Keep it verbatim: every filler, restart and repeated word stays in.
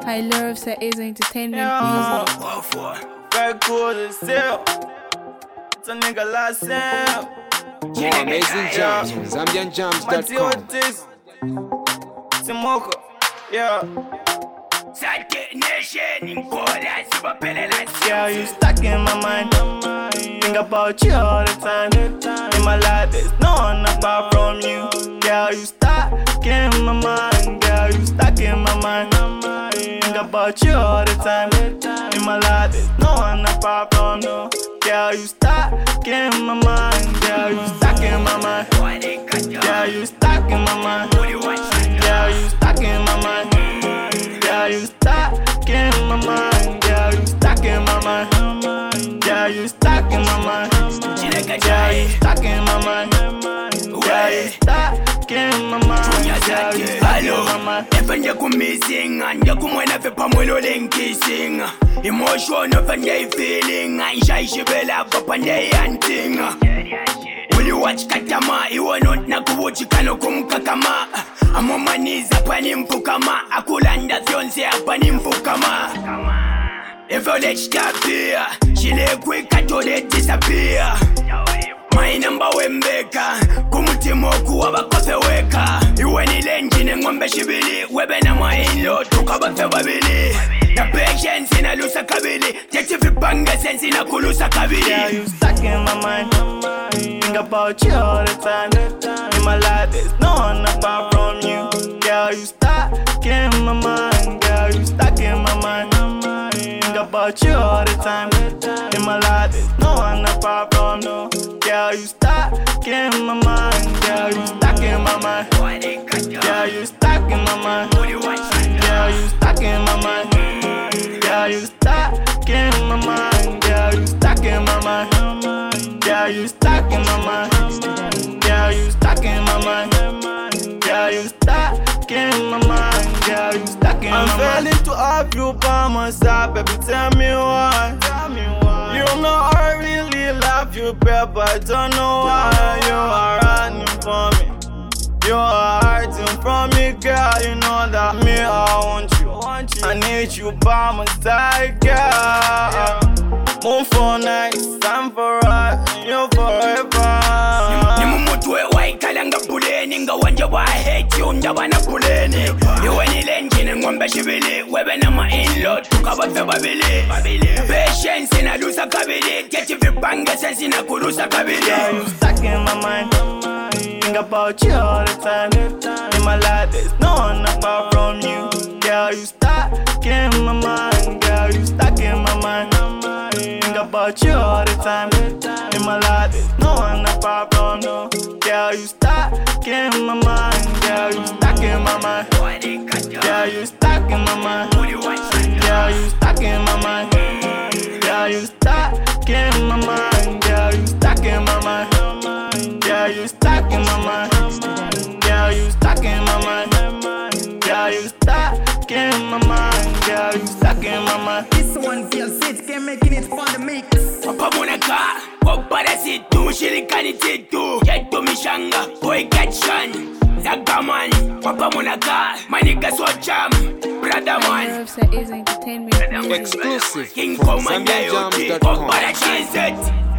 High Nerves at A's Entertainment Yeah. Music. What for? Very cool as hell. It's a nigga last hell. More amazing jams on Zambian Jams dot com. Matiotis. Simoko. Yeah. Yeah, you stuck in my mind. Think about you all the time. In my life, there's no one apart from you. Yeah, you stuck in my mind. Yeah, you stuck in my mind. Think about you all the time. In my life, there's no one apart from you. Yeah, you stuck in my mind. Yeah, you stuck in my mind. Yeah, you stuck in my mind. Yeah, you stuck in my mind. Yeah, you stuck in my mind. Yeah, you stuck in my mind. Yeah, you stuck in my mind. Yeah, you stuck in my mind. Yeah, you stuck in my mind. Yeah, you stuck in my mind. If I'm just missing, and you're going to have a pamulo kissing. Emotion of a day feeling, I shy she bella up and day and ting. Will you watch Katama? You are not Nakuchi Kanokum Kakama. I'm on my knees up and in Fukama. Akulanda Fiance up and in Fukama. If you let stop here, she let quick at all it disappear. My number wembeka, kumutimo kuwaba kofe weka. Iwe ni lenji ngombe shibili, webe na mailo tukaba febabili. Na patience ina lusa kabili, tekti vipanga sensi na kulusa kabili. Yeah, you stuck in my mind. Think about you all the time. In my life, there's no one apart from you. Yeah, you stuck in my mind. Yeah, you stuck in my mind. Think about you all the time. In my life, there's no one apart from you. Yeah, you stuck in my mind. Yeah, you stuck in my mind. Yeah, you stuck in my mind. Yeah, you stuck in my mind. Yeah, you stuck in my mind. Yeah, you stuck in my mind. Yeah, you stuck in my mind. Yeah, you stuck in my mind. Yeah, you stuck in my mind. Yeah, you stuck in my mind. I'm failing to have you by my side, baby. Tell me why. You know I really love you, babe, but I don't know why you are running from me. You are hiding from me, girl. You know that me, I want you. I need you by my side, girl. Move for nights, time for right, you forever. Nimumutwe waikalanga buleni, nga wanja wa hate you, njabana buleni. Iwe ni lenjini ngombe shibili, webe na ma-in-law, tukaba febabili. Patience ina lusa kabili, keti vipanga sensi na kurusa kabili. Yeah, you stuck in my mind. Think about you all the time. In my life, there's no one apart from you. Yeah, you stuck in my mind. Yeah, you stuck in my mind. Think about you all the time. In my life, there's no one apart from you. Yeah, you stuck in my mind. Yeah, you stuck in my mind. Yeah, you stuck in my mind. Yeah, you stuck in my mind. Yeah, you stuck in my mind. Yeah, you stuck in my mind. Yeah, you stuck in my mind. Yeah, you stuck in my mind. Yeah, you stuck in my mind. Yeah, you stuck in my mind. This one feels it, can making it for the mix. Papa Monaka, Papa Situ, Shilikani Titu, Yeto Mishanga, Boy Gatchan, Zagaman, Papa Monaka, Manika Swacham, Brother High Man, Nerves at A's Entertainment Music. Exclusive King from Commander Zambian Jams Yoki, dot com. Papa Cheese.